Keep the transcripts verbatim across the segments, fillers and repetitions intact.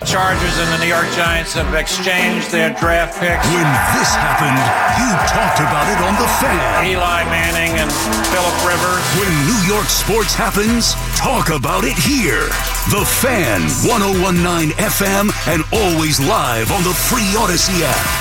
Chargers and the New York Giants have exchanged their draft picks. When this happened, you talked about it on The Fan. Eli Manning and Phillip Rivers. When New York sports happens, talk about it here. The Fan, one oh one point nine F M, and always live on the free Odyssey app.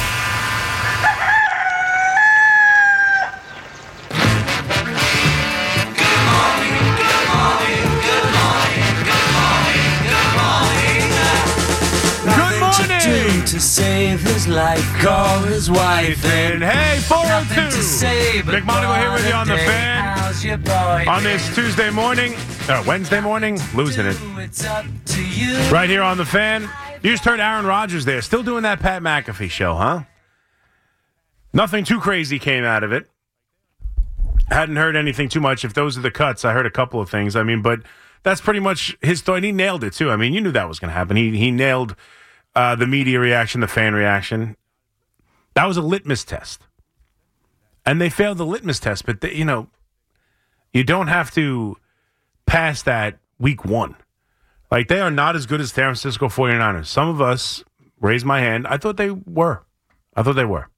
To save his life, call his wife. And hey, four oh two. Mick Monagle here with you on The Fan. On this Tuesday morning, uh, Wednesday morning, losing it. Right here on The Fan. You just heard Aaron Rodgers there. Still doing that Pat McAfee show, huh? Nothing too crazy came out of it. Hadn't heard anything too much. If those are the cuts, I heard a couple of things. I mean, but that's pretty much his story. And he nailed it, too. I mean, you knew that was going to happen. He He nailed Uh, the media reaction, the fan reaction. That was a litmus test. And they failed the litmus test, but, they, you know, you don't have to pass that week one. Like, they are not as good as San Francisco forty-niners. Some of us, raised my hand, I thought they were. I thought they were.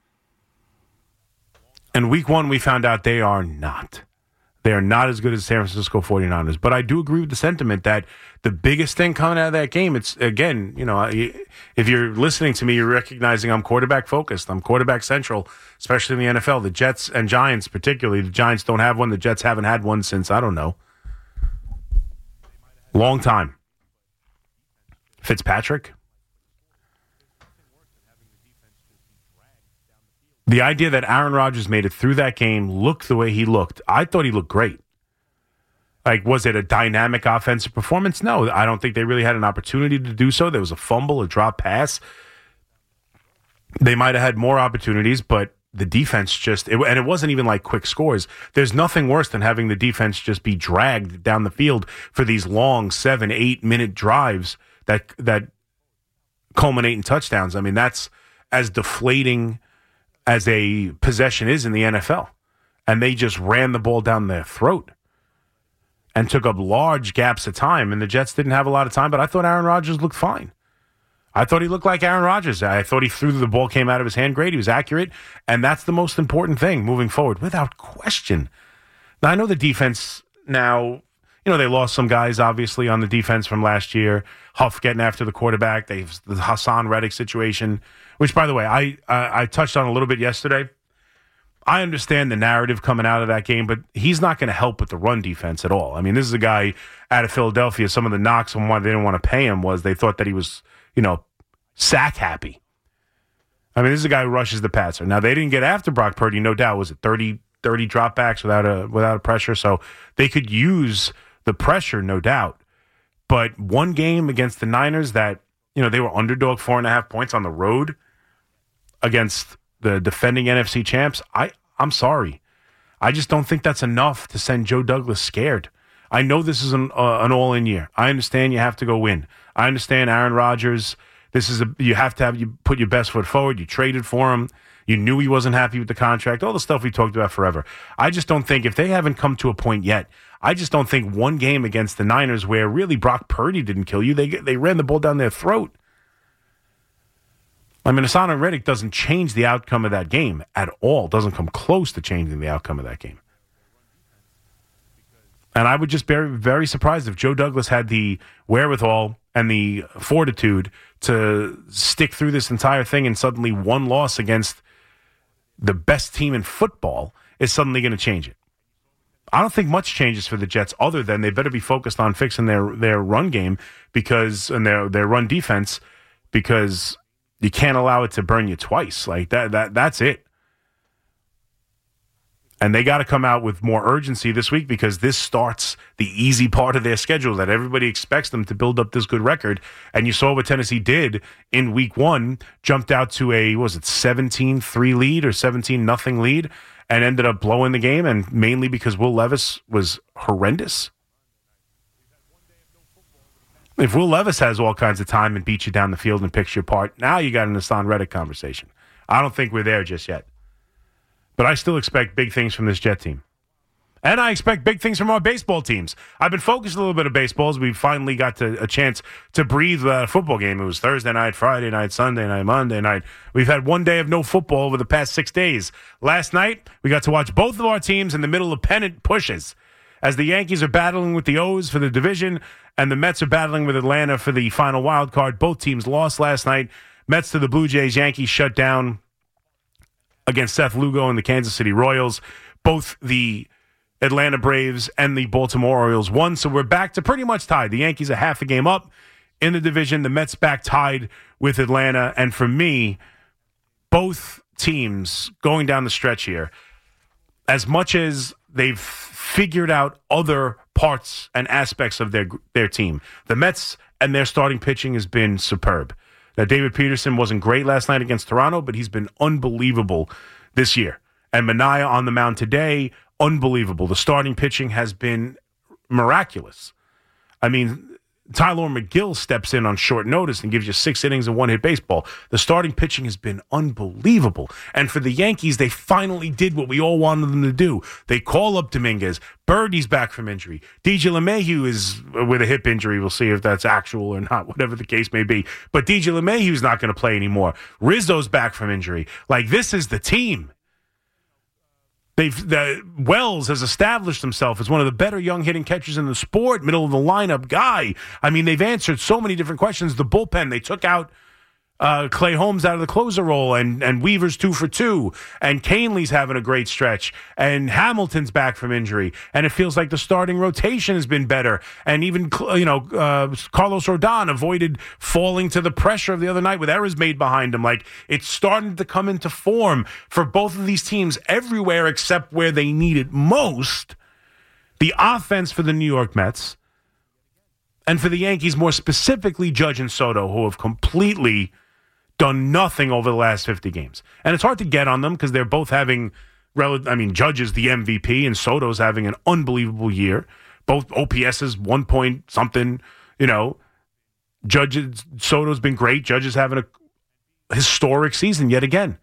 And week one, we found out they are not. They are not as good as San Francisco forty-niners. But I do agree with the sentiment that the biggest thing coming out of that game, it's, again, you know, if you're listening to me, you're recognizing I'm quarterback focused. I'm quarterback central, especially in the N F L. The Jets and Giants particularly. The Giants don't have one. The Jets haven't had one since, I don't know, long time. Fitzpatrick. The idea that Aaron Rodgers made it through that game, looked the way he looked, I thought he looked great. Like, was it a dynamic offensive performance? No, I don't think they really had an opportunity to do so. There was a fumble, a drop pass. They might have had more opportunities, but the defense just, it, and it wasn't even like quick scores. There's nothing worse than having the defense just be dragged down the field for these long seven, eight minute drives that that culminate in touchdowns. I mean, that's as deflating as a possession is in the N F L. And they just ran the ball down their throat and took up large gaps of time. And the Jets didn't have a lot of time, but I thought Aaron Rodgers looked fine. I thought he looked like Aaron Rodgers. I thought he threw the ball, came out of his hand great. He was accurate. And that's the most important thing moving forward, without question. Now, I know the defense now, you know, they lost some guys, obviously, on the defense from last year. Huff getting after the quarterback. They've the Hassan Reddick situation, which, by the way, I, I, I touched on a little bit yesterday. I understand the narrative coming out of that game, but he's not going to help with the run defense at all. I mean, this is a guy out of Philadelphia. Some of the knocks on why they didn't want to pay him was they thought that he was, you know, sack happy. I mean, this is a guy who rushes the passer. Now, they didn't get after Brock Purdy, no doubt. Was it thirty, thirty dropbacks without a without a pressure? So they could use the pressure, no doubt. But one game against the Niners that, you know, they were underdog four and a half points on the road against the defending N F C champs, I, I'm sorry. I just don't think that's enough to send Joe Douglas scared. I know this is an, uh, an all-in year. I understand you have to go win. I understand Aaron Rodgers. This is a you have to have you put your best foot forward. You traded for him. You knew he wasn't happy with the contract. All the stuff we talked about forever. I just don't think if they haven't come to a point yet, I just don't think one game against the Niners where really Brock Purdy didn't kill you. They they ran the ball down their throat. I mean, Hassan Reddick doesn't change the outcome of that game at all. Doesn't come close to changing the outcome of that game. And I would just be very, very surprised if Joe Douglas had the wherewithal and the fortitude to stick through this entire thing and suddenly one loss against the best team in football is suddenly going to change it. I don't think much changes for the Jets other than they better be focused on fixing their, their run game because and their their run defense because you can't allow it to burn you twice. Like that that that's it. And they got to come out with more urgency this week because this starts the easy part of their schedule that everybody expects them to build up this good record. And you saw what Tennessee did in week one, jumped out to a, what was it, seventeen three lead or seventeen nothing lead and ended up blowing the game, and mainly because Will Levis was horrendous. If Will Levis has all kinds of time and beats you down the field and picks you apart, now you got an Hassan Reddick conversation. I don't think we're there just yet. But I still expect big things from this Jet team. And I expect big things from our baseball teams. I've been focused a little bit of baseball as we finally got to a chance to breathe a football game. It was Thursday night, Friday night, Sunday night, Monday night. We've had one day of no football over the past six days. Last night, we got to watch both of our teams in the middle of pennant pushes as the Yankees are battling with the O's for the division and the Mets are battling with Atlanta for the final wild card. Both teams lost last night. Mets to the Blue Jays, Yankees shut down against Seth Lugo and the Kansas City Royals. Both the Atlanta Braves and the Baltimore Orioles won, so we're back to pretty much tied. The Yankees are half a game up in the division. The Mets back tied with Atlanta. And for me, both teams going down the stretch here, as much as they've figured out other parts and aspects of their their team, the Mets and their starting pitching has been superb. Now, David Peterson wasn't great last night against Toronto, but he's been unbelievable this year. And Manaea on the mound today, unbelievable. The starting pitching has been miraculous. I mean, Tyler McGill steps in on short notice and gives you six innings and one-hit baseball. The starting pitching has been unbelievable. And for the Yankees, they finally did what we all wanted them to do. They call up Dominguez. Birdie's back from injury. D J LeMahieu is with a hip injury. We'll see if that's actual or not, whatever the case may be. But D J LeMahieu's not going to play anymore. Rizzo's back from injury. Like, this is the team. They've the, Wells has established himself as one of the better young hitting catchers in the sport, middle of the lineup guy. I mean, they've answered so many different questions. The bullpen, they took out uh, Clay Holmes out of the closer role, and, and Weaver's two for two, and Canley's having a great stretch, and Hamilton's back from injury, and it feels like the starting rotation has been better, and even you know uh, Carlos Rodon avoided falling to the pressure of the other night with errors made behind him. Like, it's starting to come into form for both of these teams everywhere except where they need it most. The offense for the New York Mets, and for the Yankees, more specifically Judge and Soto, who have completely done nothing over the last fifty games. And it's hard to get on them because they're both having, rel- I mean, Judge is the M V P and Soto's having an unbelievable year. Both O P S's one point something, you know. Judge, Soto's been great. Judge is having a historic season yet again.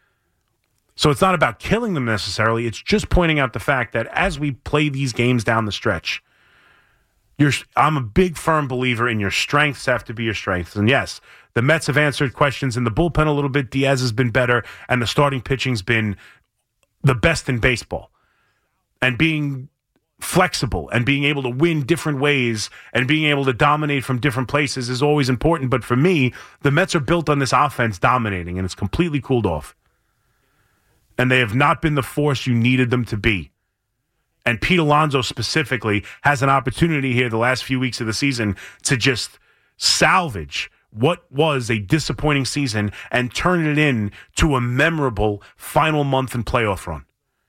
So it's not about killing them necessarily. It's just pointing out the fact that as we play these games down the stretch, You're, I'm a big, firm believer in your strengths have to be your strengths. And yes, the Mets have answered questions in the bullpen a little bit. Diaz has been better, and the starting pitching's been the best in baseball. And being flexible and being able to win different ways and being able to dominate from different places is always important. But for me, the Mets are built on this offense dominating, and it's completely cooled off. And they have not been the force you needed them to be. And Pete Alonso specifically has an opportunity here the last few weeks of the season to just salvage what was a disappointing season and turn it in to a memorable final month and playoff run.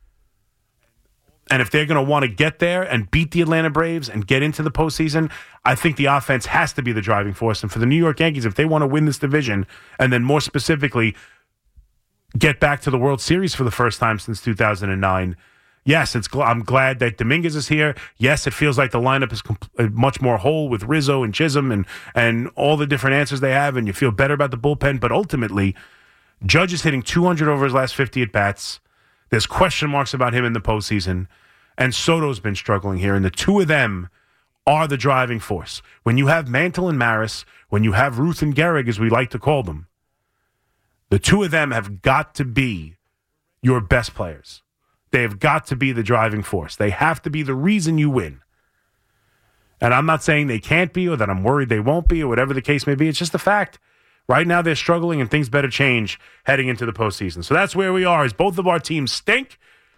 And if they're going to want to get there and beat the Atlanta Braves and get into the postseason, I think the offense has to be the driving force. And for the New York Yankees, if they want to win this division and then more specifically get back to the World Series for the first time since two thousand nine, yes, it's. I'm glad that Dominguez is here. Yes, it feels like the lineup is comp- much more whole with Rizzo and Chisholm and, and all the different answers they have, and you feel better about the bullpen. But ultimately, Judge is hitting two hundred over his last fifty at-bats. There's question marks about him in the postseason. And Soto's been struggling here, and the two of them are the driving force. When you have Mantle and Maris, when you have Ruth and Gehrig, as we like to call them, the two of them have got to be your best players. They have got to be the driving force. They have to be the reason you win. And I'm not saying they can't be or that I'm worried they won't be or whatever the case may be. It's just a fact. Right now they're struggling and things better change heading into the postseason. So that's where we are, as both of our teams stink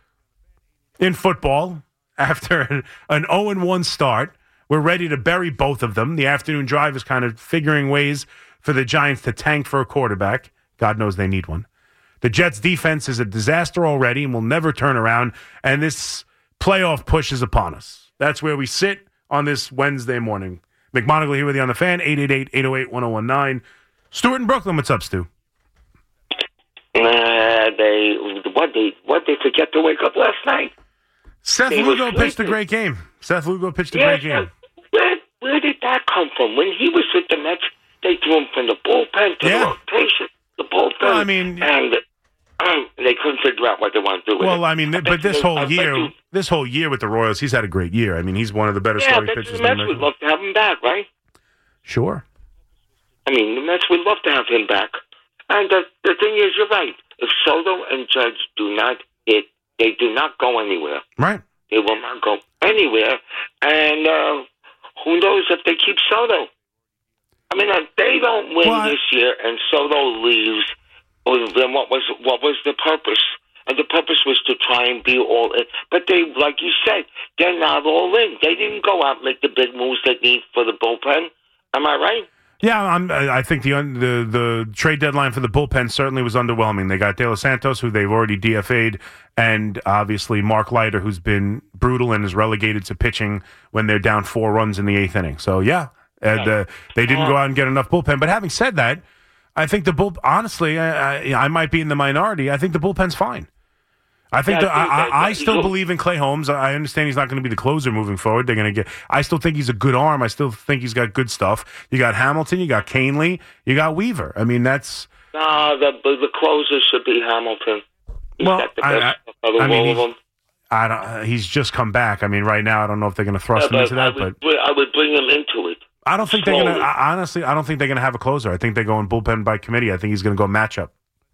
in football after an oh and one start. We're ready to bury both of them. The afternoon drive is kind of figuring ways for the Giants to tank for a quarterback. God knows they need one. The Jets' defense is a disaster already and will never turn around, and this playoff push is upon us. That's where we sit on this Wednesday morning. McMonagle here with you on the Fan, eight eight eight, eight oh eight, one oh one nine. Stuart in Brooklyn, what's up, Stu? Uh, they what they what they forget to wake up last night. Seth they Lugo pitched a great game. Seth Lugo pitched a yeah, great game. Where, where did that come from? When he was with the Mets, they threw him from the bullpen to Yeah. the rotation, the bullpen. Well, I mean, and uh, they couldn't figure out what they want to do with Well, it. I mean, I but this you, whole I bet year, you, this whole year with the Royals, he's had a great year. I mean, he's one of the better yeah, starting but pitchers. the Mets in would the love to have him back, right? Sure. I mean, the Mets would love to have him back. And the, the thing is, you're right. If Soto and Judge do not hit, they do not go anywhere. Right. They will not go anywhere. And uh, who knows if they keep Soto? I mean, if they don't win well, this year and Soto leaves, well, then what was what was the purpose? And the purpose was to try and be all in. But they, like you said, they're not all in. They didn't go out and make the big moves they need for the bullpen. Am I right? Yeah, I'm, I think the, the the trade deadline for the bullpen certainly was underwhelming. They got De Los Santos, who they've already D F A'd, and obviously Mark Leiter, who's been brutal and is relegated to pitching when they're down four runs in the eighth inning. So, yeah, and, uh, they didn't go out and get enough bullpen. But having said that, I think the bull. Honestly, I, I, I might be in the minority. I think the bullpen's fine. I think Yeah, the, I think I, that- I, I that- still look- believe in Clay Holmes. I understand he's not going to be the closer moving forward. They're going to get. I still think he's a good arm. I still think he's got good stuff. You got Hamilton. You got Canely. You got Weaver. I mean, that's. No, the the closer should be Hamilton. He's Well, got the I- best I- of the I mean, all of he's- them. I don't. Uh, he's just come back. I mean, right now, I don't know if they're going to thrust Yeah, him into I that, would, but I would bring him into it. I don't think they're going to. slowly. Honestly, I don't think they're going to have a closer. I think they're going bullpen by committee. I think he's going to go matchup.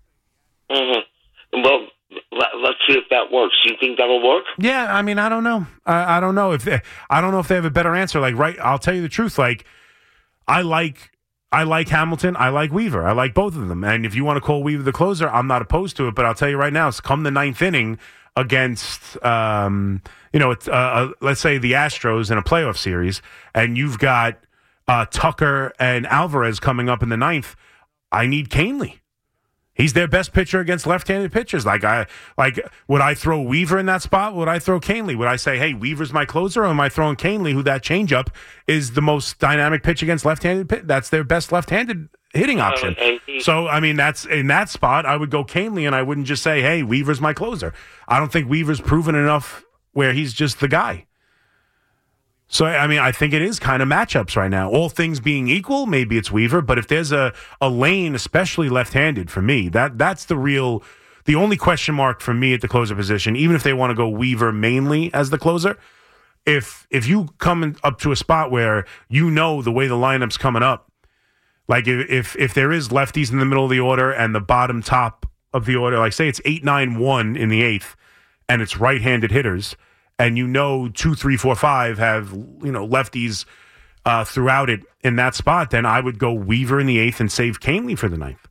Mm-hmm. Well, let, let's see if that works. You think that'll work? Yeah, I mean, I don't know. I, I don't know if they, I don't know if they have a better answer. Like, right? I'll tell you the truth. Like, I like. I like Hamilton. I like Weaver. I like both of them. And if you want to call Weaver the closer, I'm not opposed to it. But I'll tell you right now, it's come the ninth inning against, um, you know, it's, uh, uh, let's say the Astros in a playoff series, and you've got uh, Tucker and Alvarez coming up in the ninth. I need Canely. He's their best pitcher against left-handed pitchers. Like I, like, would I throw Weaver in that spot? Would I throw Canely? Would I say, hey, Weaver's my closer, or am I throwing Canely, who that changeup is the most dynamic pitch against left-handed pitch? That's their best left-handed hitting option. Uh, and he- So, I mean, that's in that spot, I would go Canely, and I wouldn't just say, hey, Weaver's my closer. I don't think Weaver's proven enough where he's just the guy. So, I mean, I think it is kind of matchups right now. All things being equal, maybe it's Weaver. But if there's a, a lane, especially left-handed, for me, that that's the real, the only question mark for me at the closer position, even if they want to go Weaver mainly as the closer, if if you come in, up to a spot where you know the way the lineup's coming up, like if, if, if there is lefties in the middle of the order and the bottom top of the order, like say it's eight nine one in the eighth, and it's right-handed hitters, and you know two, three, four, five have, you know, lefties uh, throughout it in that spot, then I would go Weaver in the eighth and save Canely for the ninth.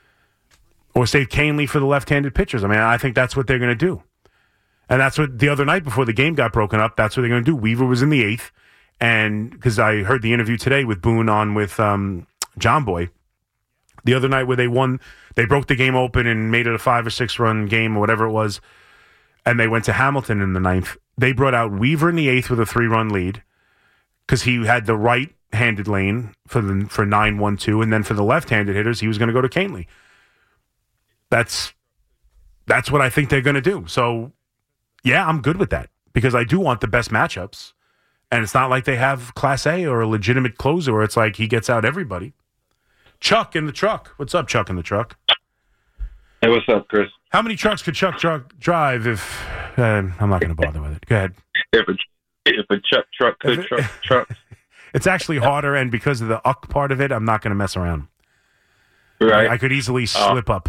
Or save Canely for the left-handed pitchers. I mean, I think that's what they're going to do. And that's what the other night before the game got broken up, that's what they're going to do. Weaver was in the eighth, and because I heard the interview today with Boone on with um, John Boy, the other night where they won, they broke the game open and made it a five or six run game or whatever it was, and they went to Hamilton in the ninth. They brought out Weaver in the eighth with a three-run lead because he had the right-handed lane for the for nine one two, and then for the left-handed hitters, he was going to go to Canely. That's that's what I think they're going to do. So, yeah, I'm good with that because I do want the best matchups, and it's not like they have Class A or a legitimate closer where it's like he gets out everybody. Chuck in the truck. What's up, Chuck in the truck? Hey, what's up, Chris? How many trucks could Chuck truck drive if... Uh, I'm not going to bother with it. Go ahead. If a if a truck truck could If it- truck truck, It's actually harder, and because of the uck part of it, I'm not going to mess around. right? I could easily slip up.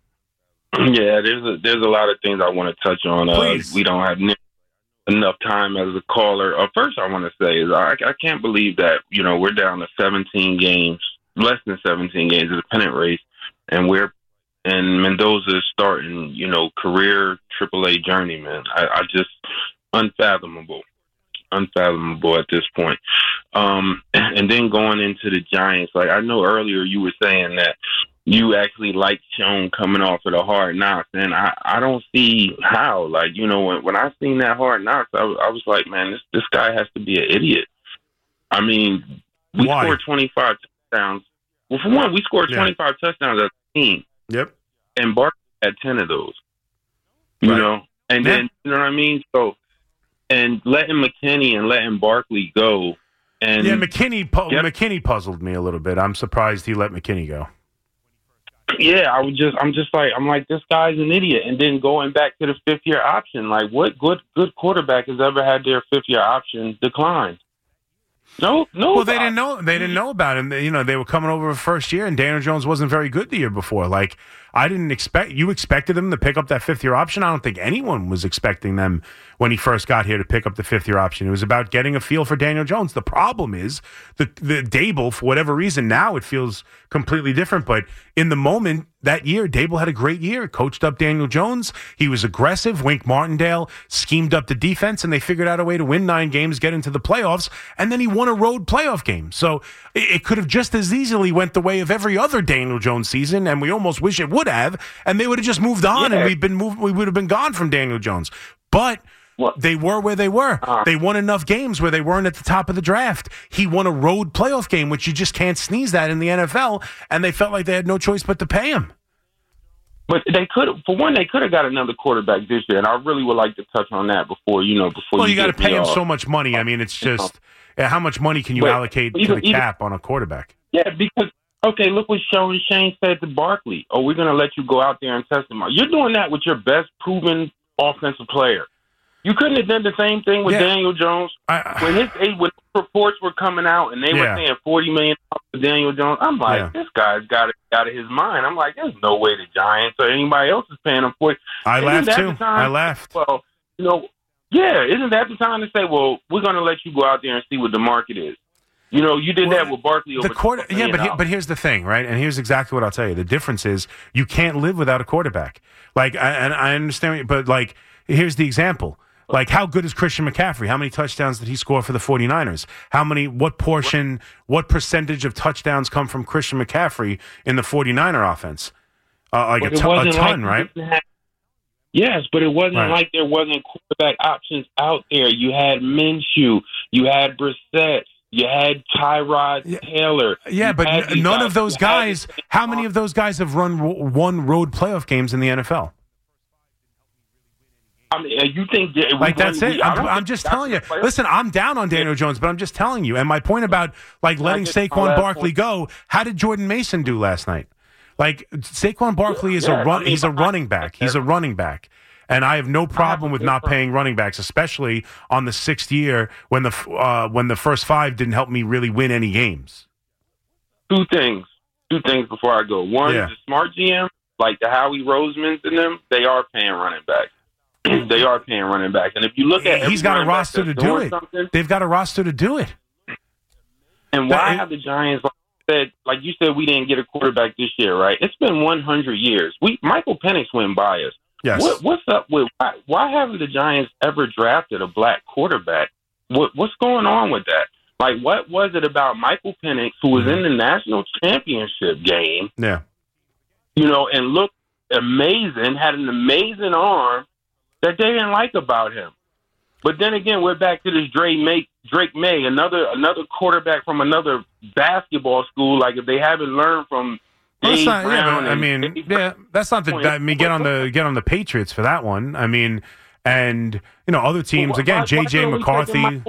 Yeah, there's a there's a lot of things I want to touch on. Uh, Please. we don't have ne- enough time as a caller. Uh, first, I want to say is I, I can't believe that you know we're down to seventeen games, less than seventeen games of the pennant race, and we're and Mendoza is starting you know career triple A journeyman. I, I just unfathomable, unfathomable at this point. Um, and then going into the Giants, like I know earlier you were saying that you actually like Schoen coming off of the Hard Knocks, and I, I don't see how. Like, you know, when, when I seen that Hard Knocks, I, was- I was like, man, this this guy has to be an idiot. I mean, we Why? scored twenty-five touchdowns. Well, for one, we scored Yeah. twenty-five touchdowns as a team, Yep. and Barkley had ten of those. You Right. know, and Yeah. then you know what I mean. So, and letting McKinney and letting Barkley go, and Yeah, McKinney, pu- Yep. McKinney puzzled me a little bit. I'm surprised he let McKinney go. Yeah, I was just, I'm just like, I'm like, this guy's an idiot. And then going back to the fifth year option, like, what good good quarterback has ever had their fifth year option declined? No, no. Well, they didn't know. They didn't know about him. They, you know, they were coming over first year, and Daniel Jones wasn't very good the year before. Like, I didn't expect. You expected him to pick up that fifth year option. I don't think anyone was expecting them when he first got here to pick up the fifth year option. It was about getting a feel for Daniel Jones. The problem is the the Dable, for whatever reason, now it feels completely different. But in the moment that year, Dable had a great year. Coached up Daniel Jones. He was aggressive. Wink Martindale schemed up the defense, and they figured out a way to win nine games, get into the playoffs, and then he won a road playoff game. So it, it could have just as easily went the way of every other Daniel Jones season, and we almost wish it would have, and they would have just moved on, yeah. and we've been moved, we would have been gone from Daniel Jones. But what? They were where they were. Uh, they won enough games where they weren't at the top of the draft. He won a road playoff game, which you just can't sneeze at in the N F L, and they felt like they had no choice but to pay him. But they could, for one, they could have got another quarterback this year, and I really would like to touch on that before you know. Before well, you, you got to pay him off. so much money. I mean, it's just how much money can you but, allocate even, to the cap even, on a quarterback? Yeah, because okay, look what Sean Shane said to Barkley. Oh, we're going to let you go out there and test him out. You're doing that with your best proven offensive player. You couldn't have done the same thing with yeah. Daniel Jones. I, when his when reports were coming out and they yeah. were saying forty million dollars for Daniel Jones, I'm like, yeah. this guy's got it out of his mind. I'm like, there's no way the Giants or anybody else is paying him for it. I laughed too. I laughed. Well, you know, yeah, isn't that the time to say, well, we're going to let you go out there and see what the market is? You know, you did well, that with Barkley over the quarter. Yeah, but he, but here's the thing, right? And here's exactly what I'll tell you. The difference is you can't live without a quarterback. Like, I, and I understand, but like, here's the example. Like, how good is Christian McCaffrey? How many touchdowns did he score for the 49ers? How many, what portion, what percentage of touchdowns come from Christian McCaffrey in the 49er offense? Uh, like a, t- a ton, like right? Have, yes, but it wasn't right. like there wasn't quarterback options out there. You had Minshew. You had Brissett. You had Tyrod yeah. Taylor. Yeah, you but n- none guys. of those you guys, how many of those guys have run ro- won road playoff games in the N F L? I mean, you think like that's it? I'm, I'm just telling you. Listen, I'm down on Daniel Jones, but I'm just telling you. And my point about like letting Saquon Barkley go. How did Jordan Mason do last night? Like Saquon Barkley is yeah, a run. I mean, he's a running back. He's a running back, and I have no problem with not paying running backs, especially on the sixth year when the uh, when the first five didn't help me really win any games. Two things. Two things before I go. One, yeah. the smart G M, like the Howie Rosemans and them, they are paying running backs. They are paying running back. And if you look at he's got a roster to do it. They've got a roster to do it. And why have the Giants, like you said, like you said, we didn't get a quarterback this year, right? It's been one hundred years. We Michael Penix went by us. Yes. What, what's up with why, why haven't the Giants ever drafted a black quarterback? What, what's going on with that? Like, what was it about Michael Penix, who was in the national championship game? Yeah. You know, and looked amazing, had an amazing arm, that they didn't like about him. But then again, we're back to this Drake May, Drake May, another another quarterback from another basketball school. Like if they haven't learned from well, Dave not, Brown, yeah, I mean, Dave yeah, that's not the. I mean, get on the get on the Patriots for that one. I mean, and you know, other teams well, again. why, J J why McCarthy.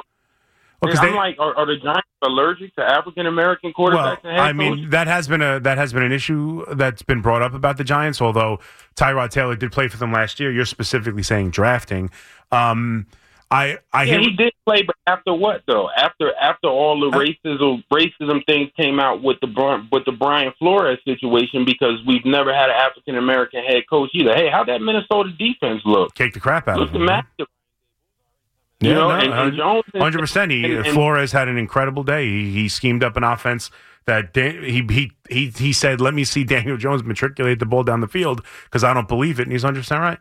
Well, I'm they, like, are, are the Giants allergic to African American quarterbacks? Well, I mean, that has been a that has been an issue that's been brought up about the Giants. Although Tyrod Taylor did play for them last year, you're specifically saying drafting. Um, I, I yeah, hear, he did play, but after what though? After after all the racism racism things came out with the with the Brian Flores situation, because we've never had an African American head coach either. Hey, how'd that Minnesota defense look? Kick the crap out look of him. Massive. You yeah, know, no, and, and Jones, hundred percent. He and, and, Flores had an incredible day. He, he schemed up an offense that Dan, he he he he said, "Let me see Daniel Jones matriculate the ball down the field because I don't believe it," and he's hundred percent right.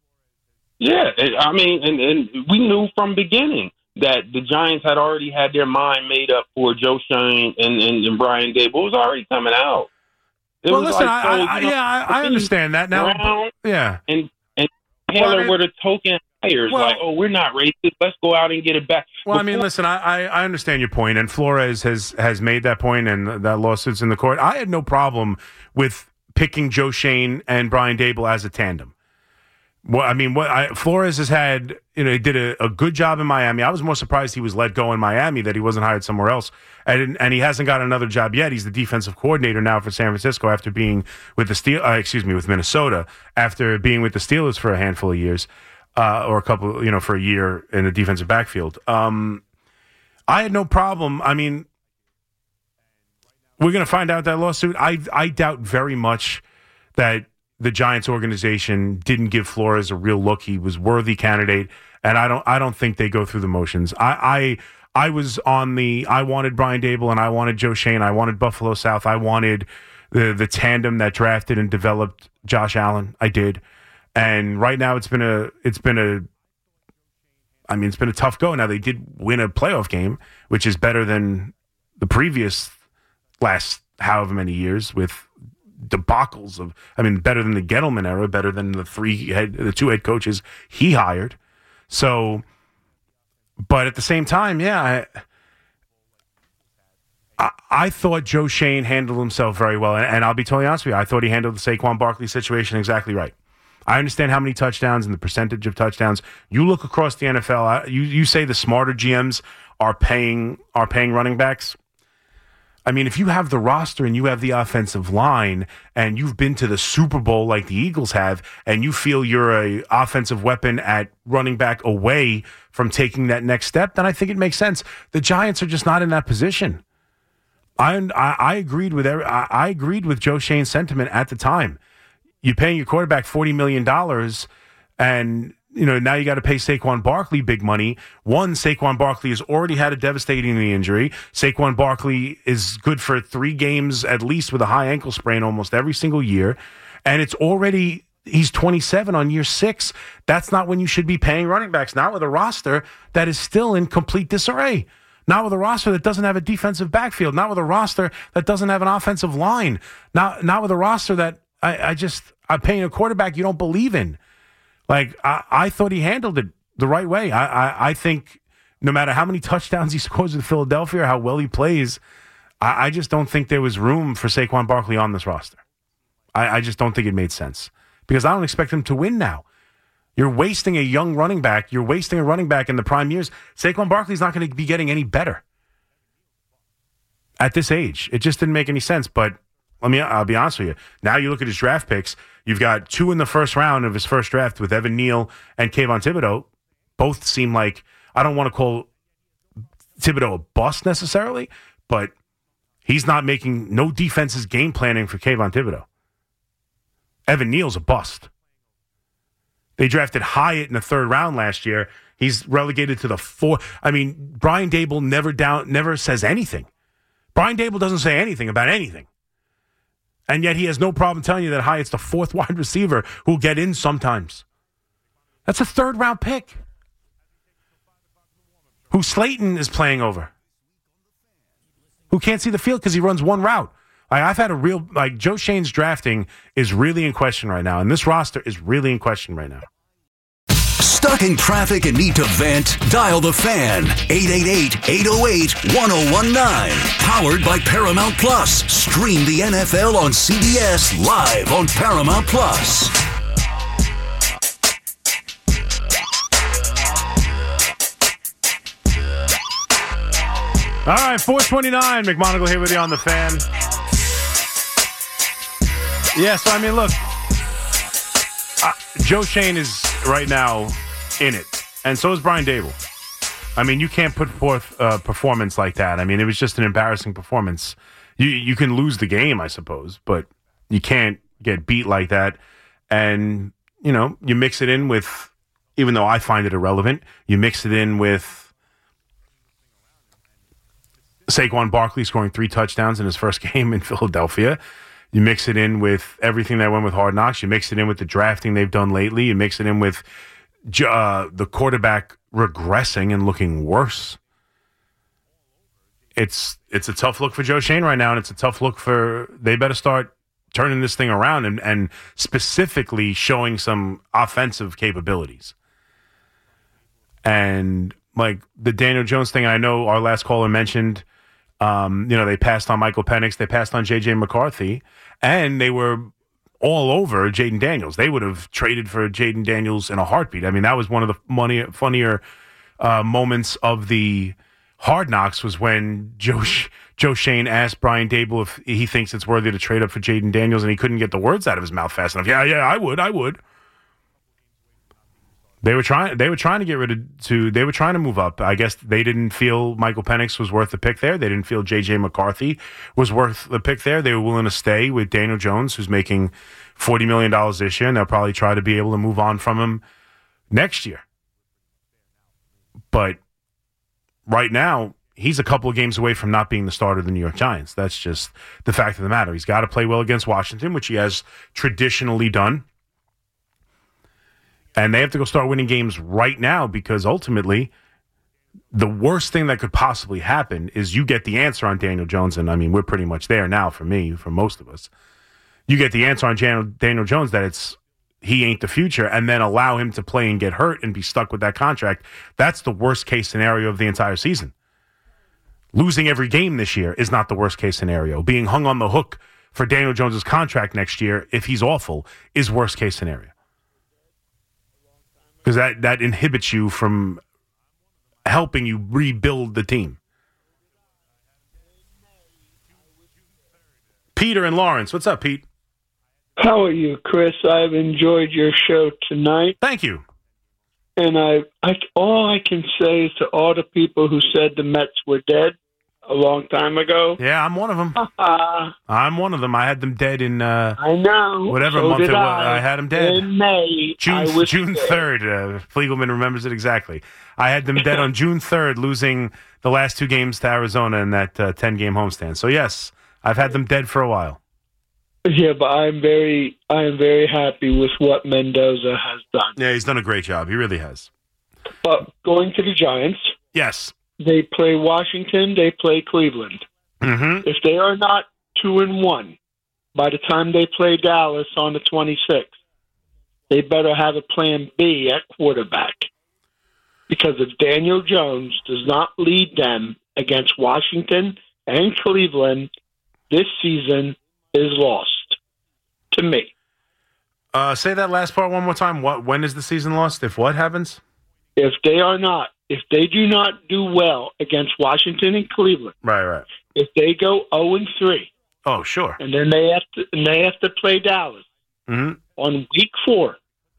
Yeah, I mean, and, and we knew from beginning that the Giants had already had their mind made up for Joe Schoen and, and, and Brian Dable. It was already coming out. It well, was listen, like, I, so, I, you know, yeah, I, I understand that now. Brown yeah, and and Taylor well, I mean, were the token hires. well, like, oh, we're not racist. Let's go out and get it back. Well, Before, I mean, listen, I, I, I understand your point, and Flores has has made that point, and that lawsuit's in the court. I had no problem with picking Joe Schoen and Brian Dable as a tandem. Well, I mean, what I, Flores has had, you know, he did a, a good job in Miami. I was more surprised he was let go in Miami, that he wasn't hired somewhere else. And, and he hasn't got another job yet. He's the defensive coordinator now for San Francisco after being with the Steel, uh, excuse me, with Minnesota, after being with the Steelers for a handful of years, uh, or a couple, you know, for a year in the defensive backfield. Um, I had no problem. I mean, we're going to find out that lawsuit. I I doubt very much that the Giants organization didn't give Flores a real look. He was worthy candidate, and I don't I don't think they go through the motions. I I, I was on the I wanted Brian Daboll and I wanted Joe Schoen. I wanted Buffalo South. I wanted the the tandem that drafted and developed Josh Allen. I did, and right now it's been a it's been a I mean it's been a tough go. Now they did win a playoff game, which is better than the previous last however many years with debacles of, I mean, better than the Gettleman era, better than the three head, the two head coaches he hired. So, but at the same time, yeah, I, I, I thought Joe Schoen handled himself very well. And, and I'll be totally honest with you, I thought he handled the Saquon Barkley situation exactly right. I understand how many touchdowns and the percentage of touchdowns. You look across the N F L, you, you say the smarter G Ms are paying are paying running backs. I mean, if you have the roster and you have the offensive line and you've been to the Super Bowl like the Eagles have, and you feel you're a offensive weapon at running back away from taking that next step, then I think it makes sense. The Giants are just not in that position. I I, I agreed with every, I, I agreed with Joe Schoen's sentiment at the time. You're paying your quarterback forty million dollars, and you know, now you got to pay Saquon Barkley big money. One, Saquon Barkley has already had a devastating knee injury. Saquon Barkley is good for three games at least with a high ankle sprain almost every single year. And it's already, he's twenty-seven on year six. That's not when you should be paying running backs. Not with a roster that is still in complete disarray. Not with a roster that doesn't have a defensive backfield. Not with a roster that doesn't have an offensive line. Not, not with a roster that I, I just, I'm paying a quarterback you don't believe in. Like, I, I thought he handled it the right way. I, I, I think no matter how many touchdowns he scores with Philadelphia or how well he plays, I, I just don't think there was room for Saquon Barkley on this roster. I, I just don't think it made sense because I don't expect him to win now. You're wasting a young running back. You're wasting a running back in the prime years. Saquon Barkley's not going to be getting any better at this age. It just didn't make any sense, but Let me, I'll be honest with you. Now you look at his draft picks. You've got two in the first round of his first draft with Evan Neal and Kayvon Thibodeau. Both seem like, I don't want to call Thibodeau a bust necessarily, but he's not making, no defense's game planning for Kayvon Thibodeau. Evan Neal's a bust. They drafted Hyatt in the third round last year. He's relegated to the fourth. I mean, Brian Daboll never down, never says anything. Brian Daboll doesn't say anything about anything. And yet he has no problem telling you that Hyatt's the fourth wide receiver who'll get in sometimes. That's a third-round pick who Slayton is playing over, who can't see the field because he runs one route. Like, I've had a real, like, Joe Schoen's drafting is really in question right now, and this roster is really in question right now. Stuck in traffic and need to vent? Dial the Fan. eight eight eight, eight oh eight, one oh one nine. Powered by Paramount Plus. Stream the N F L on C B S live on Paramount Plus. All right, four twenty-nine. McMonagle here with you on the Fan. Yeah, so I mean, look, uh, Joe Schoen is right now in it, and so is Brian Daboll. I mean, you can't put forth a performance like that. I mean, it was just an embarrassing performance. You you can lose the game, I suppose, but you can't get beat like that. And, you know, you mix it in with, even though I find it irrelevant, you mix it in with Saquon Barkley scoring three touchdowns in his first game in Philadelphia. You mix it in with everything that went with Hard Knocks. You mix it in with the drafting they've done lately. You mix it in with uh, the quarterback regressing and looking worse. It's it's a tough look for Joe Schoen right now, and it's a tough look for, they better start turning this thing around and, and specifically showing some offensive capabilities. And like the Daniel Jones thing, I know our last caller mentioned, um, you know, they passed on Michael Penix, they passed on J J McCarthy, and they were all over Jaden Daniels. They would have traded for Jaden Daniels in a heartbeat. I mean, that was one of the money, funnier uh, moments of the Hard Knocks was when Joe Joe Shane asked Brian Dable if he thinks it's worthy to trade up for Jaden Daniels, and he couldn't get the words out of his mouth fast enough. Yeah, yeah, I would, I would. They were trying. They were trying to get rid of. To they were trying to move up. I guess they didn't feel Michael Penix was worth the pick there. They didn't feel J J McCarthy was worth the pick there. They were willing to stay with Daniel Jones, who's making forty million dollars this year, and they'll probably try to be able to move on from him next year. But right now, he's a couple of games away from not being the starter of the New York Giants. That's just the fact of the matter. He's got to play well against Washington, which he has traditionally done. And they have to go start winning games right now because ultimately the worst thing that could possibly happen is you get the answer on Daniel Jones. And, I mean, we're pretty much there now for me, for most of us. You get the answer on Jan- Daniel Jones that it's he ain't the future, and then allow him to play and get hurt and be stuck with that contract. That's the worst-case scenario of the entire season. Losing every game this year is not the worst-case scenario. Being hung on the hook for Daniel Jones' contract next year, if he's awful, is worst-case scenario. Because that, that inhibits you from helping you rebuild the team. Peter and Lawrence. What's up, Pete? How are you, Chris? I've enjoyed your show tonight. Thank you. And I, I, all I can say is to all the people who said the Mets were dead a long time ago. Yeah, I'm one of them. I'm one of them. I had them dead in uh, I know. Whatever so month it was. I. I had them dead. In May. June June third. Uh, Fliegelman remembers it exactly. I had them dead on June third, losing the last two games to Arizona in that uh, ten-game homestand. So, yes, I've had them dead for a while. Yeah, but I'm very, I am very happy with what Mendoza has done. Yeah, he's done a great job. He really has. But going to the Giants. Yes. They play Washington. They play Cleveland. Mm-hmm. If they are not two and one by the time they play Dallas on the twenty-sixth, they better have a plan B at quarterback. Because if Daniel Jones does not lead them against Washington and Cleveland, this season is lost to me. Uh, say that last part one more time. What? When is the season lost? If what happens? If they are not, if they do not do well against Washington and Cleveland, right, right. If they go zero and three, oh sure, and then they have to, and they have to play Dallas mm-hmm. on week four,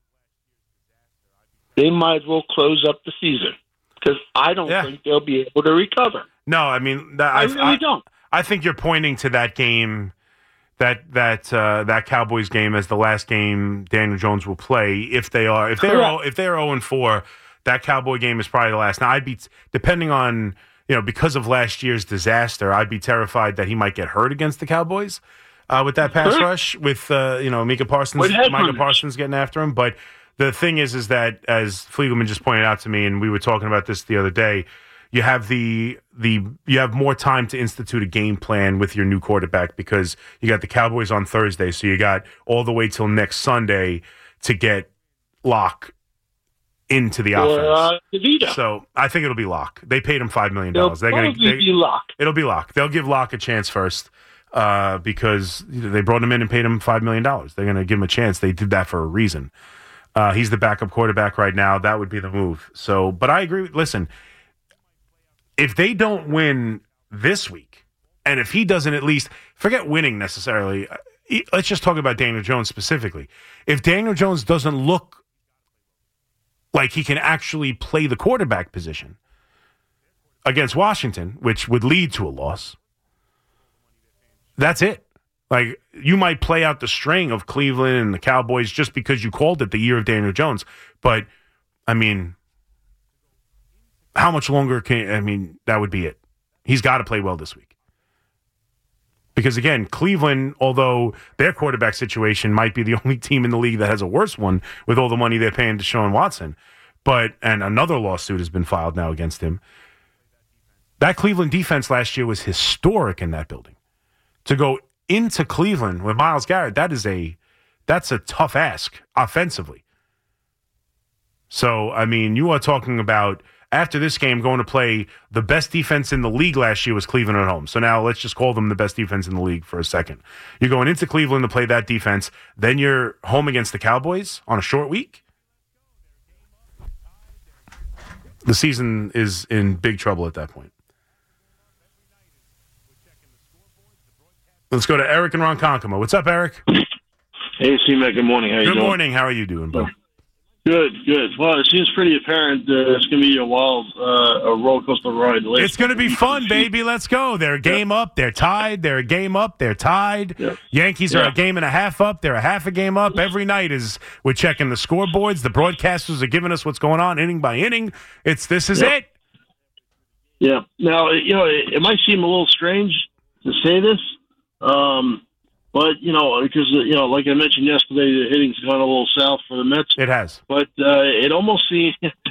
they might as well close up the season because I don't yeah. think they'll be able to recover. No, I mean that, I, I really I, don't. I think you're pointing to that game. That that uh, that Cowboys game as the last game Daniel Jones will play if they are if they're Correct. if they're zero and four, that Cowboy game is probably the last. Now I'd be depending on you know because of last year's disaster, I'd be terrified that he might get hurt against the Cowboys uh, with that pass Hurt? rush with uh, you know Micah Parsons Micah Parsons getting after him. But the thing is, is that as Fliegelman just pointed out to me, and we were talking about this the other day. You have the the you have more time to institute a game plan with your new quarterback because you got the Cowboys on Thursday, so you got all the way till next Sunday to get Locke into the Or, offense. uh, DeVito. So I think it'll be Locke. They paid him five million They'll dollars. They're going probably to be Locke. It'll be Locke. They'll give Locke a chance first uh, because they brought him in and paid him five million dollars. They're going to give him a chance. They did that for a reason. Uh, he's the backup quarterback right now. That would be the move. So, but I agree. Listen. If they don't win this week, and if he doesn't at least, forget winning necessarily, let's just talk about Daniel Jones specifically. If Daniel Jones doesn't look like he can actually play the quarterback position against Washington, which would lead to a loss, that's it. Like, you might play out the string of Cleveland and the Cowboys just because you called it the year of Daniel Jones. But, I mean... How much longer can, I mean, that would be it. He's got to play well this week. Because, again, Cleveland, although their quarterback situation might be the only team in the league that has a worse one with all the money they're paying to Deshaun Watson, but, and another lawsuit has been filed now against him. That Cleveland defense last year was historic in that building. To go into Cleveland with Myles Garrett, that is a, that's a tough ask offensively. So, I mean, you are talking about after this game, going to play the best defense in the league last year was Cleveland at home. So now let's just call them the best defense in the league for a second. You're going into Cleveland to play that defense. Then you're home against the Cowboys on a short week. The season is in big trouble at that point. Let's go to Eric and Ronkonkoma. What's up, Eric? Hey, C-Mac. Good morning. How you Good doing? morning. How are you doing, bro? Good, good. Well, it seems pretty apparent uh, it's going to be a wild uh, a roller coaster ride. The last It's going to be fun, baby. Let's go. They're a game yeah. up. They're tied. They're a game up. They're tied. Yeah. Yankees yeah. are a game and a half up. They're a half a game up. Every night is we're checking the scoreboards. The broadcasters are giving us what's going on inning by inning. It's this is yeah. it. Yeah. Now, you know, it, it might seem a little strange to say this, um, but, you know, because, you know, like I mentioned yesterday, the hitting's gone a little south for the Mets. It has. But uh, it almost seems,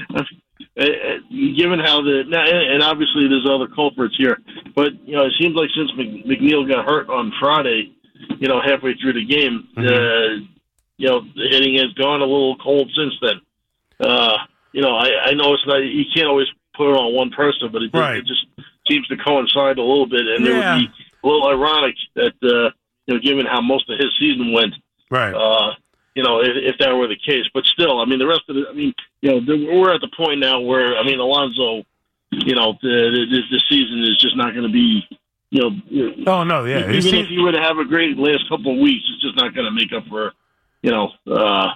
given how the, and obviously there's other culprits here, but, you know, it seems like since McNeil got hurt on Friday, you know, halfway through the game, mm-hmm. uh, you know, the hitting has gone a little cold since then. Uh, you know, I, I know it's not, you can't always put it on one person, but it, right. it just seems to coincide a little bit, and yeah. it would be a little ironic that, uh, you know, given how most of his season went, right? Uh, you know, if, if that were the case, but still, I mean, the rest of it. I mean, you know, the, we're at the point now where, I mean, Alonso, you know, the the, the season is just not going to be, you know. Oh no, yeah. Even seen- if he were to have a great last couple of weeks, it's just not going to make up for, you know, uh,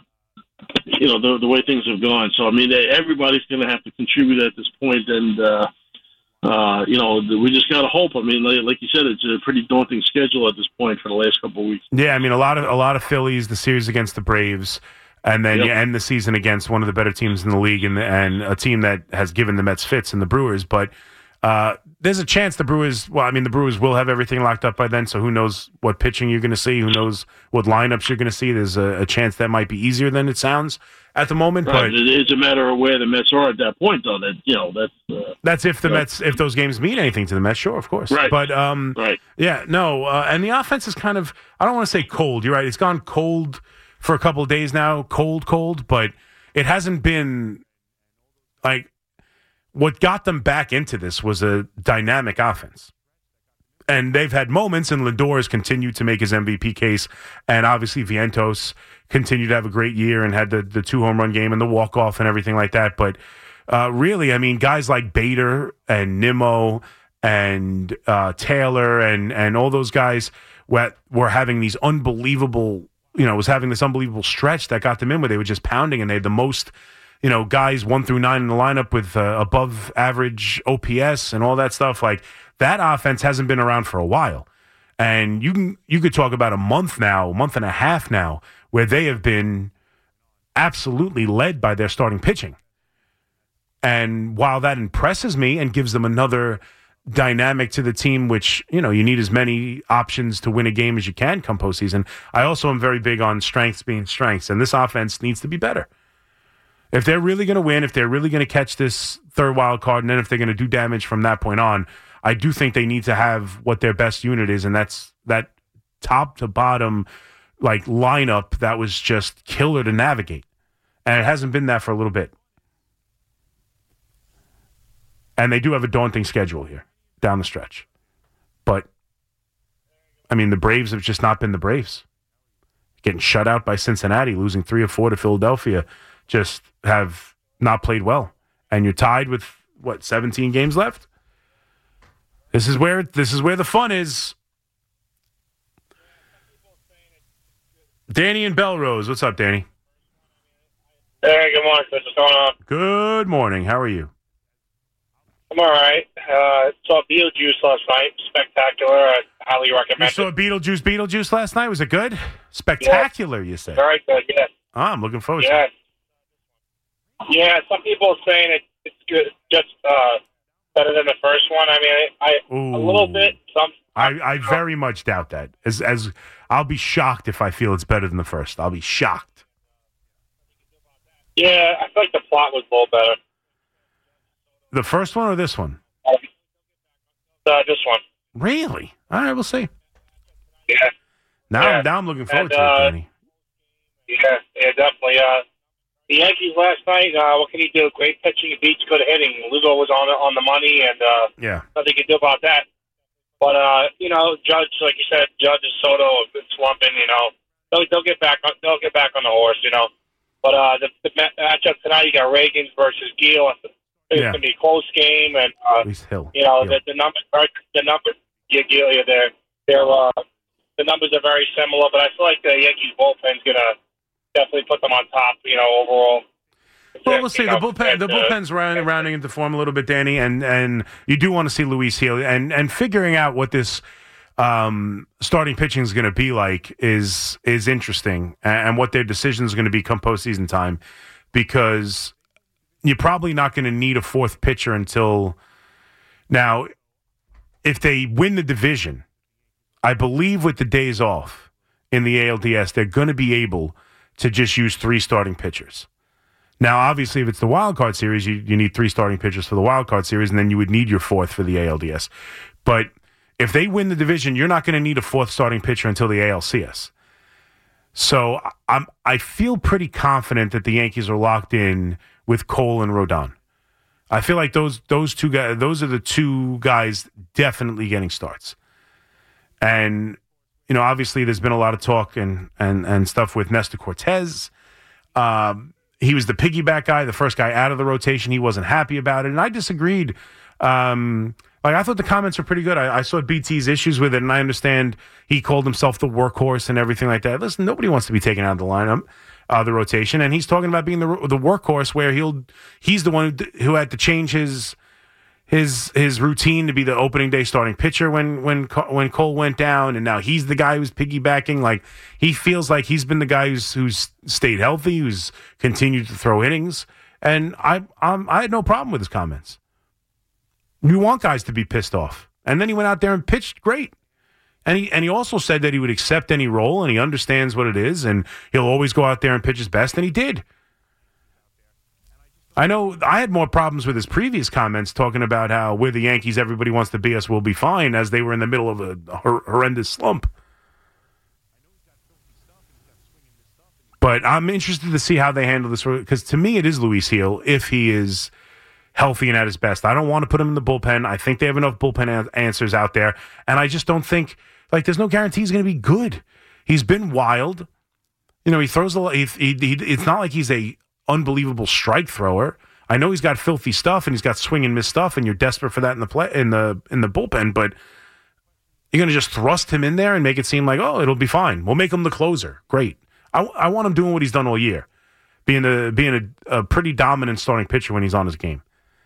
you know, the the way things have gone. So I mean, everybody's going to have to contribute at this point, and. Uh, Uh, you know, we just got to hope. I mean, like, like you said, it's a pretty daunting schedule at this point for the last couple of weeks. Yeah, I mean, a lot of a lot of Phillies, the series against the Braves, and then yep. you end the season against one of the better teams in the league, and and a team that has given the Mets fits in the Brewers. But uh, there's a chance the Brewers. Well, I mean, the Brewers will have everything locked up by then. So who knows what pitching you're going to see? Who knows what lineups you're going to see? There's a, a chance that might be easier than it sounds at the moment. Right. But it's a matter of where the Mets are at that point, though. That you know, that's uh, that's if the yeah. Mets, if those games mean anything to the Mets, sure, of course. Right. But um, right. Yeah, no, uh, and the offense is kind of. I don't want to say cold. You're right. It's gone cold for a couple of days now. Cold, cold, but it hasn't been like what got them back into this was a dynamic offense. And they've had moments, and Lindor has continued to make his M V P case, and obviously Vientos continued to have a great year and had the, the two home run game and the walk off and everything like that. But uh, really, I mean, guys like Bader and Nimmo and uh, Taylor and and all those guys were, were having these unbelievable, you know, was having this unbelievable stretch that got them in where they were just pounding, and they had the most, you know, guys one through nine in the lineup with uh, above average O P S and all that stuff. Like, that offense hasn't been around for a while. And you can you could talk about a month now, a month and a half now, where they have been absolutely led by their starting pitching. And while that impresses me and gives them another dynamic to the team, which, you know, you need as many options to win a game as you can come postseason, I also am very big on strengths being strengths. And this offense needs to be better. If they're really going to win, if they're really going to catch this third wild card, and then if they're going to do damage from that point on, I do think they need to have what their best unit is, and that's that top to bottom like lineup that was just killer to navigate. And it hasn't been that for a little bit. And they do have a daunting schedule here down the stretch. But, I mean, the Braves have just not been the Braves. Getting shut out by Cincinnati, losing three or four to Philadelphia, just have not played well. And you're tied with, what, seventeen games left? This is where this is where the fun is. Danny and Belrose. What's up, Danny? Hey, good morning, Chris. What's going on? Good morning. How are you? I'm all right. Uh, saw Beetlejuice last night. Spectacular. I highly recommend You it. saw Beetlejuice, Beetlejuice last night? Was it good? Spectacular, you said. Very good, yeah. Oh, I'm looking forward yeah. to it. Yeah, some people are saying it, it's good, just uh, better than the first one. I mean, I, I Ooh. a little bit. Some. I, I very much doubt that. As as I'll be shocked if I feel it's better than the first. I'll be shocked. Yeah, I feel like the plot was a little better. The first one or this one? Uh, this one. Really? All right, we'll see. Yeah. Now, Yeah. now I'm looking forward And, to uh, it, Danny. Yeah, yeah, definitely. Uh, the Yankees last night, uh, what can you do? Great pitching, beats good hitting. Lugo was on on the money, and uh, yeah, nothing you can do about that. But uh, you know, Judge, like you said, Judge and Soto have been slumping. You know, they'll they'll get back on they'll get back on the horse. You know, but uh, the, the matchup tonight, you got Reagans versus Gill. It's yeah. gonna be a close game, and uh, at least Hill. you know, Hill. the, the numbers are the numbers. Yeah, Gill, yeah, they're they're uh, the numbers are very similar, but I feel like the Yankees bullpen's gonna definitely put them on top. You know, overall. Well, we'll see. You The know, bullpen, the and, uh, bullpen's round, rounding into form a little bit, Danny, and and you do want to see Luis Gil, and and figuring out what this um, starting pitching is going to be like is is interesting, and, and what their decision is going to be come postseason time, because you're probably not going to need a fourth pitcher until now. If they win the division, I believe with the days off in the A L D S, they're going to be able to just use three starting pitchers. Now, obviously, if it's the wild card series, you, you need three starting pitchers for the wild card series, and then you would need your fourth for the A L D S. But if they win the division, you're not going to need a fourth starting pitcher until the A L C S. So I'm I feel pretty confident that the Yankees are locked in with Cole and Rodon. I feel like those those two guys, those are the two guys definitely getting starts. And you know, obviously, there's been a lot of talk and and and stuff with Nestor Cortez. Um, He was the piggyback guy, the first guy out of the rotation. He wasn't happy about it, and I disagreed. Um, like I thought the comments were pretty good. I, I saw B T's issues with it, and I understand he called himself the workhorse and everything like that. Listen, nobody wants to be taken out of the lineup, uh, the rotation, and he's talking about being the the workhorse, where he'll he's the one who, who had to change his his his routine to be the opening day starting pitcher when when when Cole went down, and now he's the guy who's piggybacking. Like he feels like he's been the guy who's who's stayed healthy, who's continued to throw innings, and I I'm, I had no problem with his comments. You want guys to be pissed off, and then he went out there and pitched great, and he and he also said that he would accept any role, and he understands what it is, and he'll always go out there and pitch his best, and he did. I know I had more problems with his previous comments talking about how we're the Yankees, everybody wants to be us, we'll be fine, as they were in the middle of a hor- horrendous slump. But I'm interested to see how they handle this, because to me it is Luis Gil if he is healthy and at his best. I don't want to put him in the bullpen. I think they have enough bullpen a- answers out there, and I just don't think, like, there's no guarantee he's going to be good. He's been wild. You know, he throws a lot. He, he, he, it's not like he's a unbelievable strike thrower. I know he's got filthy stuff and he's got swing and miss stuff, and you're desperate for that in the play in the in the bullpen. But you're going to just thrust him in there and make it seem like, oh, it'll be fine. We'll make him the closer. Great. I, I want him doing what he's done all year, being a being a, a pretty dominant starting pitcher when he's on his game.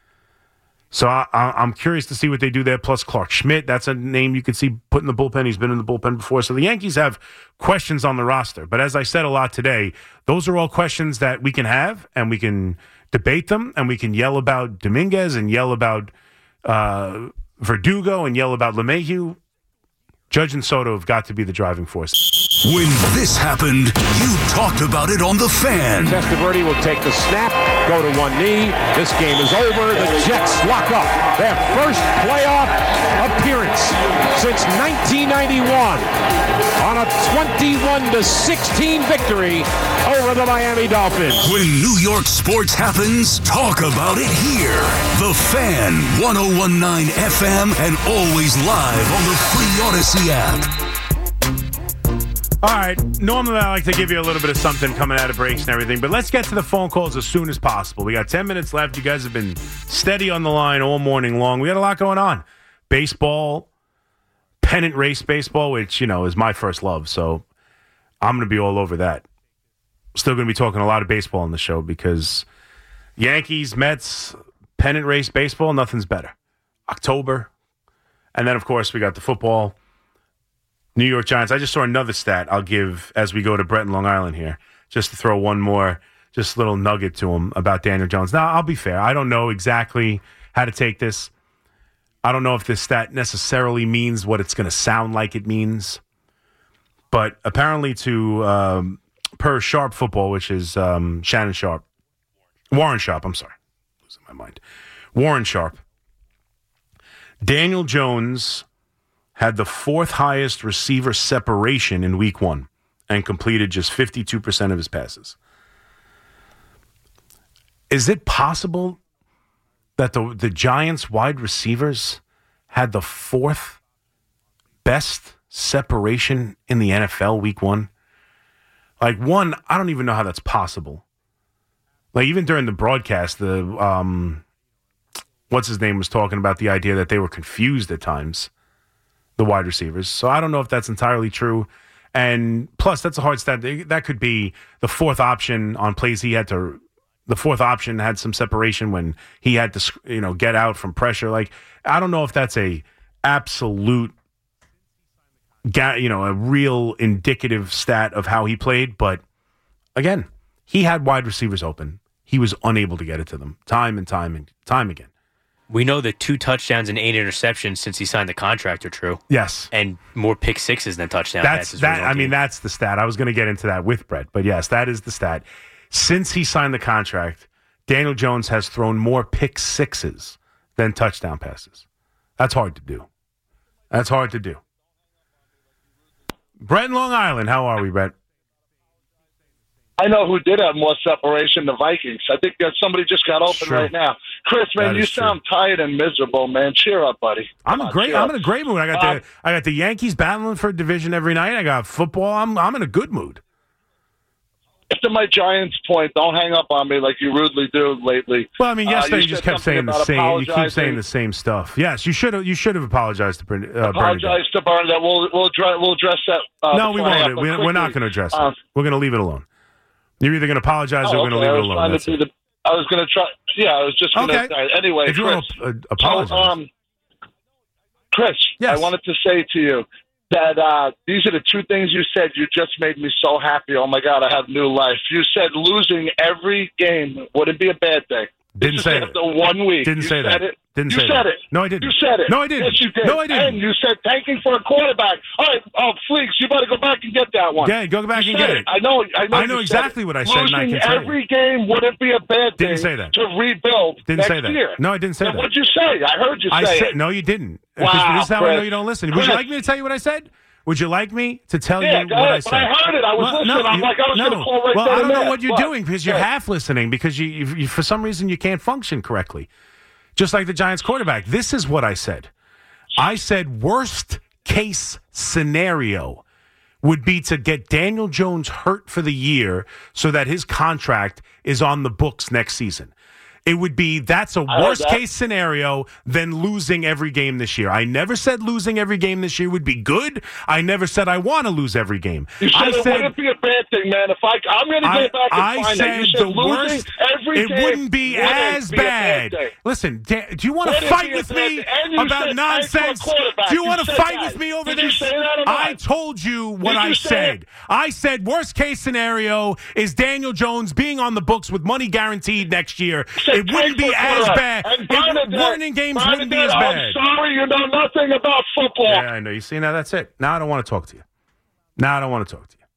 So I, I, I'm curious to see what they do there. Plus Clark Schmidt, that's a name you could see put in the bullpen. He's been in the bullpen before. So the Yankees have questions on the roster. But as I said a lot today, those are all questions that we can have, and we can debate them, and we can yell about Dominguez and yell about uh, Verdugo and yell about LeMahieu. Judge and Soto have got to be the driving force. When this happened, you talked about it on The Fan. Testaverde will take the snap, go to one knee. This game is over. The Jets lock up their first playoff appearance since nineteen ninety-one on a twenty-one to sixteen victory over the Miami Dolphins. When New York sports happens, talk about it here. The Fan, one oh one point nine F M, and always live on the free Odyssey app. All right, normally I like to give you a little bit of something coming out of breaks and everything, but let's get to the phone calls as soon as possible. We got ten minutes left. You guys have been steady on the line all morning long. We got a lot going on. Baseball, pennant race baseball, which, you know, is my first love, so I'm going to be all over that. Still going to be talking a lot of baseball on the show because Yankees, Mets, pennant race baseball, nothing's better. October. And then, of course, we got the football. New York Giants. I just saw another stat I'll give as we go to Brett in Long Island here, just to throw one more, just little nugget to him about Daniel Jones. Now, I'll be fair. I don't know exactly how to take this. I don't know if this stat necessarily means what it's going to sound like it means. But apparently to, um, per Sharp Football, which is um, Shannon Sharp, Warren Sharp, I'm sorry. Losing my mind. Warren Sharp. Daniel Jones had the fourth highest receiver separation in week one and completed just fifty-two percent of his passes. Is it possible that the the Giants wide receivers had the fourth best separation in the N F L week one? Like, one, I don't even know how that's possible. Like, even during the broadcast, the um, what's his name was talking about the idea that they were confused at times, the wide receivers. So I don't know if that's entirely true. And plus, that's a hard stat. That could be the fourth option on plays he had to. The fourth option had some separation when he had to, you know, get out from pressure. Like, I don't know if that's a absolute, you know, a real indicative stat of how he played. But again, he had wide receivers open. He was unable to get it to them time and time and time again. We know that two touchdowns and eight interceptions since he signed the contract are true. Yes. And more pick sixes than touchdown that's, passes. That, I mean, that's the stat. I was going to get into that with Brett. But yes, that is the stat. Since he signed the contract, Daniel Jones has thrown more pick sixes than touchdown passes. That's hard to do. That's hard to do. Brett in Long Island, how are we, Brett? I know who did have more separation, the Vikings. I think that somebody just got open Sure. right now. Chris, man, That you is true. sound tired and miserable, man. Cheer up, buddy. I'm Come a on, great. cheer I'm up. in a great mood. I got Um, the I got the Yankees battling for a division every night. I got football. I'm I'm in a good mood. To my Giants point, don't hang up on me like you rudely do lately. Well, I mean, Uh, yesterday you you just said kept something saying the about same. You keep apologizing. saying the same stuff. Yes, you should have. You should have apologized to Bern, uh, Bernadette. Apologize to Bernadette. We'll we'll address, we'll address that. Uh, No, we before I hang won't. up, but We, we're not quickly, going to address uh, it. We're going to leave it alone. You're either going to apologize or Oh, we're going okay. to I leave was it alone. trying to That's do it. the. I was going to try. Yeah, I was just going to. Okay. Anyway, If you Chris. want to uh, apologize. So, um, Chris, Yes. I wanted to say to you that uh, these are the two things you said. You just made me so happy. Oh my God, I have new life. You said losing every game wouldn't be a bad thing. Didn't This say is that. after one week. Didn't you say said that. It. Didn't you say said that. it. No, I didn't. You said it. No, I didn't. Yes, you did. No, I didn't. And you said tanking for a quarterback. All right, oh, Fleeks, you better go back and get that one. Yeah, go back You and said get it. I know. I know. I know you exactly said what I it. said, and I Losing can tell you. every game wouldn't be a bad thing. Didn't say that. To rebuild Didn't next say that. year. No, I didn't say Now, that. What'd you say? I heard you I say said it. no. You didn't. Wow, This is how I know Chris. you don't listen. Would you Chris. like me to tell you what I said? Would you like me to tell Yeah, you go what ahead, I but said? I heard it. I was Well, listening. I'm you- like, I was no. gonna call right Well, then I and don't know there. what you're What? doing because you're Yeah. half listening because you, you, you, for some reason, you can't function correctly. Just like the Giants quarterback. This is what I said. I said worst case scenario would be to get Daniel Jones hurt for the year so that his contract is on the books next season. It would be that's a I heard worst that. case scenario than losing every game this year. I never said losing every game this year would be good. I never said I want to lose every game. You said I it wouldn't be a bad thing, man. If I, I'm going to go I, back and I find said that. You said the losing worst. every It game wouldn't be wouldn't as be a bad bad. thing. Listen, da- do you want to Wouldn't fight be a with bad me thing. And you about said nonsense? tank for a quarterback. Do you You want to said fight that. with me over Did you this? say that or not? I told you what Did I you say said. it? I said worst case scenario is Daniel Jones being on the books with money guaranteed next year. Said It wouldn't tank be for a as quarterback. bad. And It, Bernadette, winning games wouldn't be as Bernadette, bad. I'm sorry, you know nothing about football. Yeah, I know. You see, now that's it. Now I don't want to talk to you. Now I don't want to talk to you.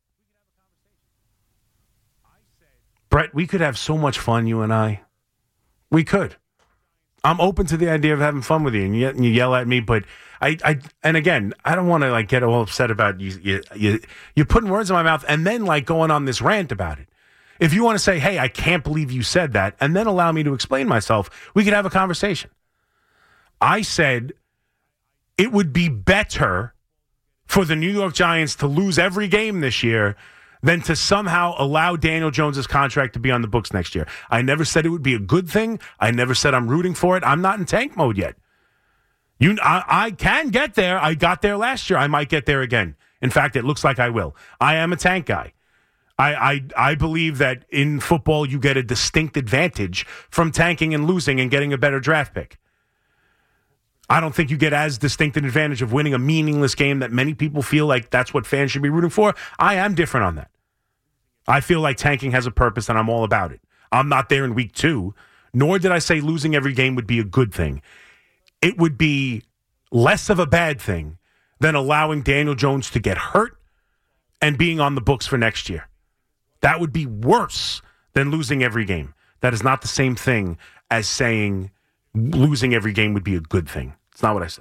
Brett, we could have so much fun, you and I. We could. I'm open to the idea of having fun with you, and you, and you yell at me, but I, I, and again, I don't want to like get all upset about you. You, you, you're putting words in my mouth, and then like going on this rant about it. If you want to say, "Hey, I can't believe you said that," and then allow me to explain myself, we could have a conversation. I said it would be better for the New York Giants to lose every game this year than to somehow allow Daniel Jones' contract to be on the books next year. I never said it would be a good thing. I never said I'm rooting for it. I'm not in tank mode yet. You, I, I can get there. I got there last year. I might get there again. In fact, it looks like I will. I am a tank guy. I, I, I believe that in football you get a distinct advantage from tanking and losing and getting a better draft pick. I don't think you get as distinct an advantage of winning a meaningless game that many people feel like that's what fans should be rooting for. I am different on that. I feel like tanking has a purpose, and I'm all about it. I'm not there in week two, nor did I say losing every game would be a good thing. It would be less of a bad thing than allowing Daniel Jones to get hurt and being on the books for next year. That would be worse than losing every game. That is not the same thing as saying losing every game would be a good thing. It's not what I said.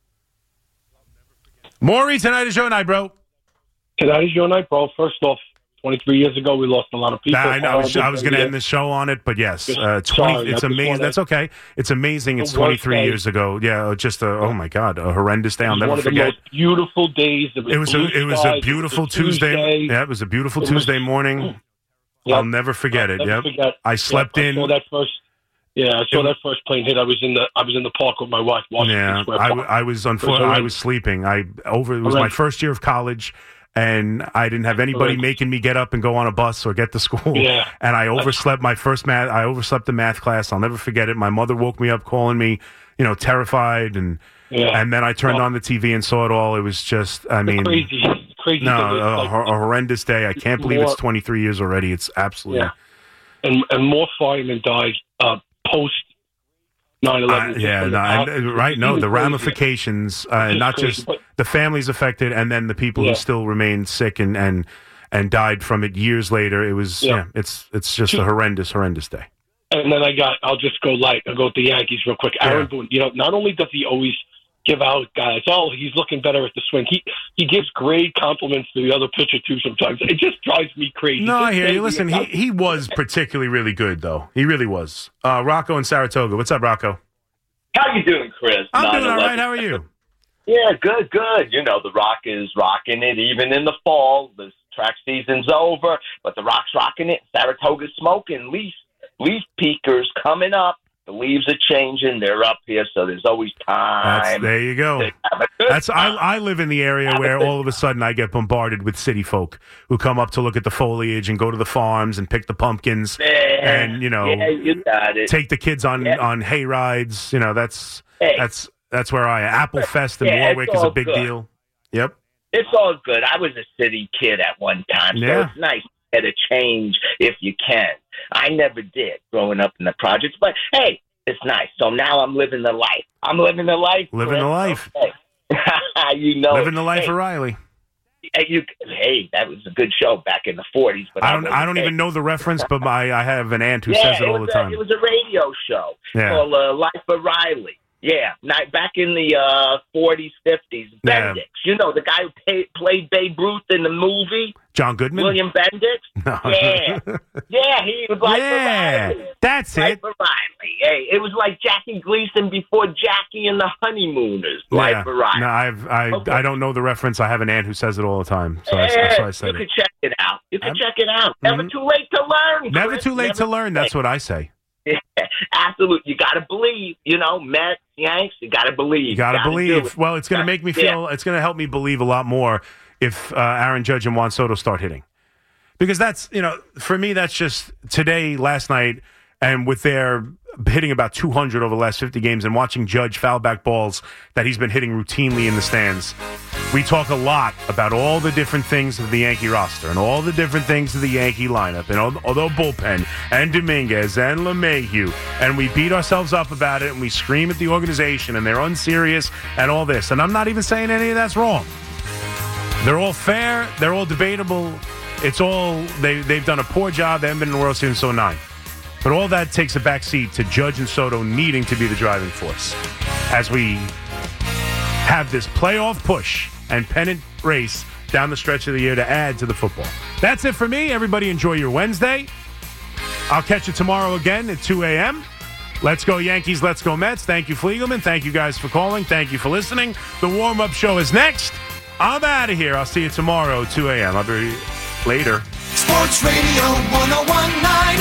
Maury, tonight is your night, bro. Tonight is your night, bro. First off, twenty-three years ago, we lost a lot of people. Nah, I know. I was, I was going to end the show on it, but yes, uh, twenty. Sorry, it's I just amazing. wanna- That's okay. It's amazing. It's The worst twenty-three day. years ago. Yeah, just a oh my god, a horrendous day. I'll It was never one of the forget. most beautiful days. It was, It was blue a it was skies. a It beautiful was a Tuesday. Yeah, it was a beautiful It was- Tuesday morning. Yep. I'll never forget it. I'll never Yep. forget. I slept Yep, I in. saw that first. Yeah, I saw It- that first plane hit. I was in the I was in the park with my wife. Washington Yeah, Square I, Park. w- I was It unfortunately I horrendous. was sleeping. I over it was my Horrendous. first year of college, and I didn't have anybody Horrendous. making me get up and go on a bus or get to school. Yeah. And I overslept my first math. I overslept the math class. I'll never forget it. My mother woke me up, calling me, you know, terrified, and Yeah. and then I turned Oh. on the T V and saw it all. It was just, I mean, crazy, crazy. no, thing is, a, like, hor- a horrendous day. I can't believe it's more- twenty-three years already. It's absolutely. Yeah. And and more firemen died uh, post nine eleven. Uh, yeah, no, and, uh, right. No, the ramifications, uh, just not crazy, just but- the families affected, and then the people Yeah. who still remained sick and, and and died from it years later. It was, yeah, Yeah. it's it's just a horrendous, horrendous day. And then I got, I'll just go light. I'll go with the Yankees real quick. Aaron Boone, you know, not only does he always give out guys, oh, he's looking better at the swing, he he gives great compliments to the other pitcher, too, sometimes. It just drives me crazy. No, I Just hear you. maybe Listen, he, about- he was particularly really good, though. He really was. Uh, Rocco in Saratoga. What's up, Rocco? How you doing, Chris? I'm doing all nine eleven. right. How are you? Yeah, good, good. You know, the Rock is rocking it even in the fall. The track season's over, but the Rock's rocking it. Saratoga's smoking. Leaf, leaf peakers coming up. The leaves are changing. They're up here, so there's always time. That's, there you go. to have a good That's I, I live in the area Have a where good all of a sudden I get bombarded with city folk who come up to look at the foliage and go to the farms and pick the pumpkins Yeah, and you know yeah, you got it. take the kids on Yeah. on hay rides. You know that's Hey. that's that's where I am. Apple Fest in Yeah, it's Warwick is a all big good. deal. Yep. It's all good. I was a city kid at one time, so Yeah. it's nice to get a change if you can. I never did growing up in the projects, but hey, it's nice. So now I'm living the life. I'm living the life. Living Chris. the life. Okay. you know, Living the life hey, of Riley. Hey, you, hey, that was a good show back in the forties. But I don't was- I don't hey, even know the reference, but my I have an aunt who yeah, says it all was the a- time. it was a radio show Yeah. called uh, Life of Riley. Yeah, not back in the uh, forties, fifties. Yeah. Bendix, you know, the guy who pay, played Babe Ruth in the movie. John Goodman. William Bendix? No. Yeah. Yeah, he was like Yeah, Riley. that's Life it. of Riley. Hey, it was like Jackie Gleason before Jackie and the Honeymooners. Life Yeah. of Riley. No, I've I Okay. I don't know the reference. I have an aunt who says it all the time, so I, Yeah, so I said you it. can check it out. You can I'm- check it out. Never Mhm. too late to learn. Never Chris. too late Never to learn. too That's late. what I say. Absolutely. You got to believe. You know, Mets, Yanks, you got to believe. You got to Gotta do believe. it. Well, it's going to make me Yeah. feel. It's going to help me believe a lot more if uh, Aaron Judge and Juan Soto start hitting, because that's you know for me that's just today, last night, and with their hitting about two hundred over the last fifty games and watching Judge foul back balls that he's been hitting routinely in the stands. We talk a lot about all the different things of the Yankee roster and all the different things of the Yankee lineup and all, although bullpen and Dominguez and LeMahieu, and we beat ourselves up about it and we scream at the organization and they're unserious and all this. And I'm not even saying any of that's wrong. They're all fair. They're all debatable. It's all they they've done a poor job. They haven't been in the World Series since oh nine. But all that takes a back seat to Judge and Soto needing to be the driving force as we have this playoff push and pennant race down the stretch of the year to add to the football. That's it for me. Everybody enjoy your Wednesday. I'll catch you tomorrow again at two a.m. Let's go Yankees, let's go Mets. Thank you, Fliegelman. Thank you guys for calling. Thank you for listening. The warm-up show is next. I'm out of here. I'll see you tomorrow, two a.m. I'll be later. Sports Radio one oh one nine